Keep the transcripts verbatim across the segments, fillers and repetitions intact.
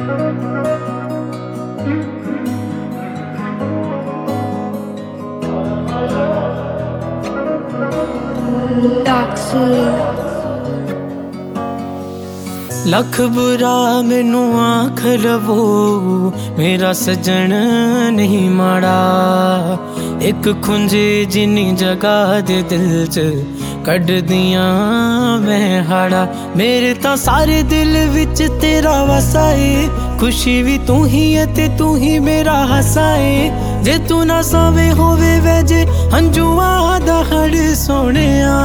लख बुरा मैनू आख लवो मेरा सजन नहीं माड़ा। एक खुंजे जिन्नी जगह दे दिल च कढ़ दियां मैं हाड़ा। मेरे तां सारे दिल विच तेरा वसाए, खुशी भी तू ही है ते तू ही मेरा हसाए। जे तू ना सावे होवे वैजे हंजुआं दा हड़ सोहणिया।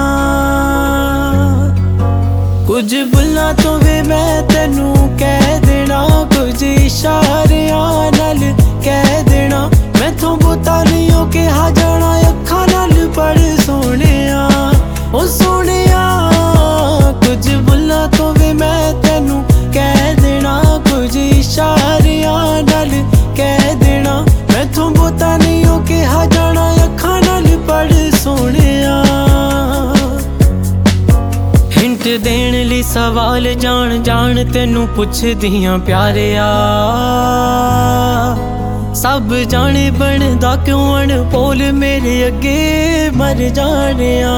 कुछ बुला तो वे मैं तेनू कह देना, कुछ इशारियां नाल कह देना। मैथों बोता नहीं हो के हा जाना अखां नाल पढ़ सोहणिया ओ सोहणिया। कुछ बुला तो वे मैं तेनू कह देना, कुछ इशारियां नाल कह देना। मैथों बोता नहीं हो के हा जाना अखां नाल पढ़ सोहणिया। हिंट देण लई सवाल जान जान तेनू पुछदियां प्यारिया। सब जाने बनदा क्यों अनभोल मेरे अगे मर जानिया।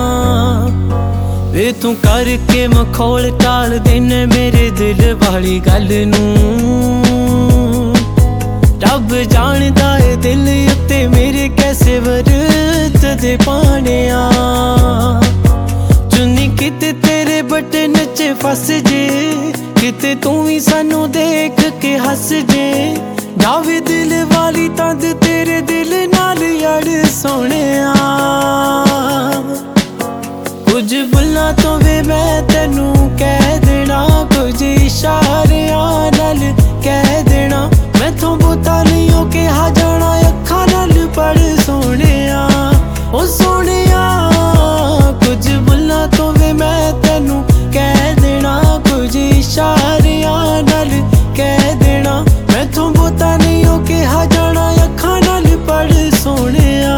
वे तू करके मखौल टाल देन मेरे दिल वाली गल नूं। रब जानदा है दिल उत्ते मेरे कैसे वरतदे पानिया। चुन्नी किते तेरे बटन च फस जे, किते तू भी सानू देख के हस जे। जावे दिल वाली तंद तेरे दिल नाल यार सोहणिया। कुछ बुला तो वे मैं तेनू कह देना, कुछ इशारियां नाल कह देना। मैथों बोता नहीं हो के हा जाना अखां नाल पढ़ सोहणिया ओ सोहणिया। कुछ बुला तो वे मैं तेनू कह देना, कुछ इशारियां नाल कह देना। मैथों बोता नहीं हो के हा जाना अखां नाल पढ़ सोहणिया।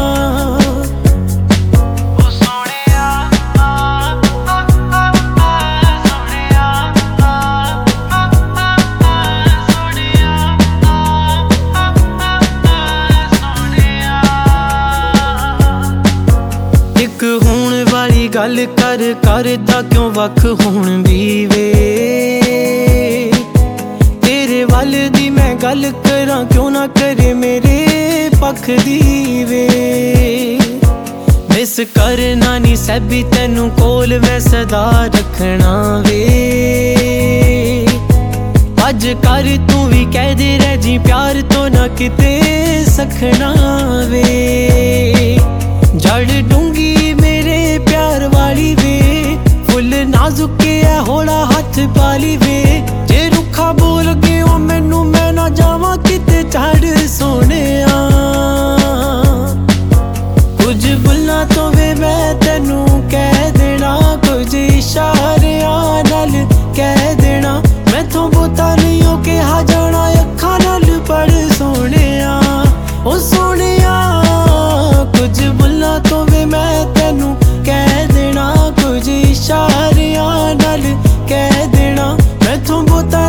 एक होण वाली गल कर करदा क्यों वख होण दी वे। तेरे वल दी मैं गल करां क्यों ना करे मेरे पख दी वे। मिस करना नी सैबी तेनू कोल मैं सदा रखना वे। अज कर तू भी कह दे रह जी प्यार तो ना किते सखना वे। जड़ डूंगी मेरे प्यार वाली वे, फुल नाजुक है होड़ा हाथ पाली वे। जे रुखा बोल गए ओ मैनू मैं ना जावां किते चढ़ सोहणिया। कुछ बुला तो वे मैं तेनू कह देना, कुछ इशारियां नाल कह देना। मैथों बोता नहीं हो के हा जाना अखां नाल पढ़ सोहणिया ओ सोहणिया। कुछ बुला तो वे मैं तेनू कह देना, कुछ इशारियां नाल कह देना। मैथों बोता